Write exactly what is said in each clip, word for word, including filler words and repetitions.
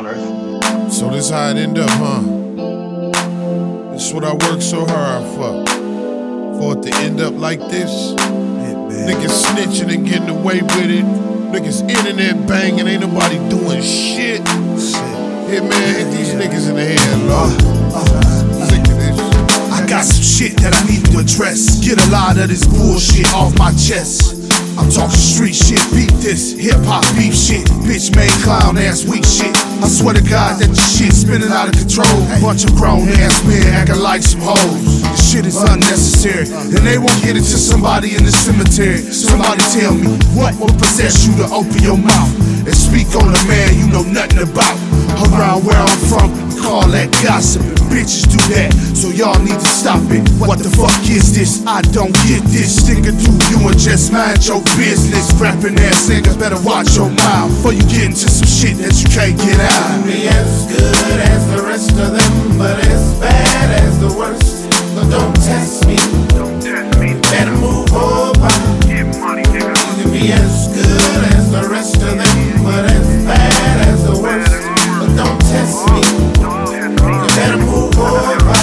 on earth. So this how it end up, huh? This what I work so hard for. For it to end up like this. Yeah, niggas snitching and getting away with it. Niggas internet banging, ain't nobody doing shit. Shit. Here, man, hit these niggas in the head, Lord. Uh, uh, Sick of this shit. I got some shit that I need to address. Get a lot of this bullshit off my chest. I'm talking street shit, beat this, hip-hop beef shit, bitch made clown ass weak shit. I swear to God that the shit spinning out of control. Bunch of grown ass men acting like some hoes. The shit is unnecessary, and they won't get it to somebody in the cemetery. Somebody tell me, what will possess you to open your mouth and speak on a man you know nothing about? Around where I'm from, we call that gossip, and bitches do that, so y'all need to stop it. What the fuck is this? I don't get this. Stick it to you and just mind your business. Rapping ass niggas better watch your mouth before you get into some shit that you can't get out. Be as good as the rest of them, but as bad as the worst. So don't test me. Don't test me. Better move over. Get money, nigga. You can be as good as the rest of them, but as bad as the worst. But don't test me. Don't test me. You better move over.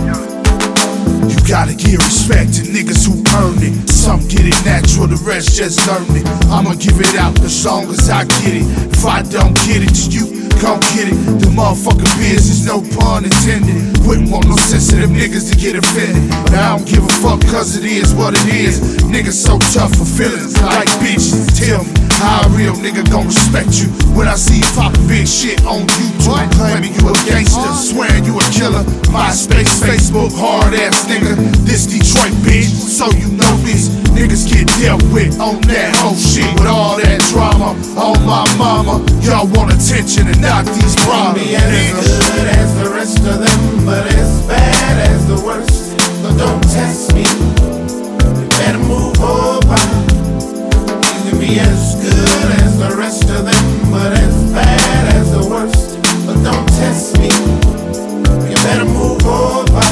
You gotta give respect to niggas who earn it. Some get it natural, the rest just learn it. I'ma give it out as long as I get it. If I don't get it to you, gon' get it. The motherfucking business, no pun intended. Wouldn't want no sensitive niggas to get offended, but I don't give a fuck cause it is what it is. Niggas so tough for feelings like bitches. Tell me how a real nigga gon' respect you when I see you poppin' big shit on YouTube, claiming you a gangster, swearing you a killer. MySpace, Facebook, hard ass nigga. This Detroit bitch, so you know this. Niggas get dealt with on that whole shit. With all that drama on my mama, y'all want attention and not these problems. Be as good as the rest of them, but as bad as the worst. So don't test me. You better move over. You can be as good as the rest of them, but as bad as the worst. But don't test me. You better move over.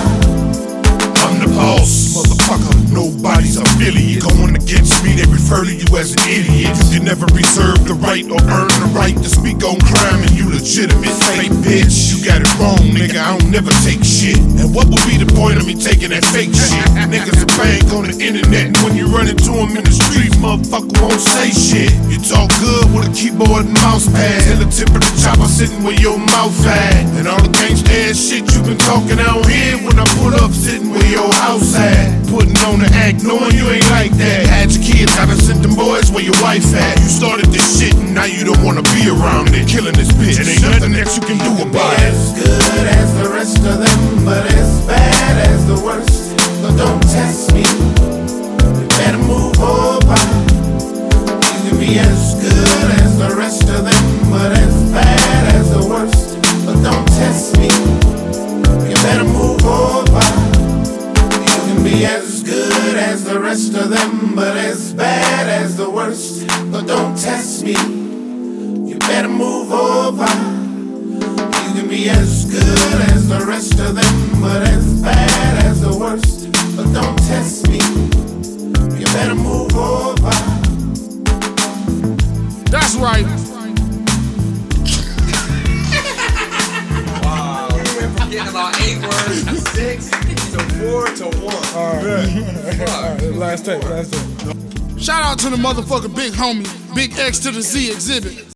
I'm the boss, motherfucker. Nobody's affiliate. Going against me, they refer to you as an idiot. You never reserve the right or earn the right to speak on crime, and you legitimate. Fake bitch, you got it wrong, nigga. I don't never take shit. And what would be the point of me taking that fake shit? Niggas are bank on the internet, and when you run into them in the streets, motherfucker won't say shit. You talk good with a keyboard and mouse pad, and the tip of the chopper sitting where your mouth at. And all the gangsta ass shit you been talking out here when I pull up sitting where your house at. Putting on the act, knowing you ain't like that. Had your kids, I done sent them boys where your wife at. You started this shit and now you don't wanna be around it. Killing this bitch, and ain't nothing that you can do about it. As good as the rest of them, but as bad as the worst. So don't test me. You better move over. You can be as good as the rest of them, but as bad as the worst. But don't test me. You better move over. You can be as good as the rest of them, but as bad as the worst. But don't test me. You better move over. You can be as good as the rest of them, but as bad as the worst. But don't test me. You better move over. That's right. Wow, we went from getting about eight words to six to four to one. All right. All right. Last take, last take. Shout out to the motherfucking big homie, Big X to the Z exhibit.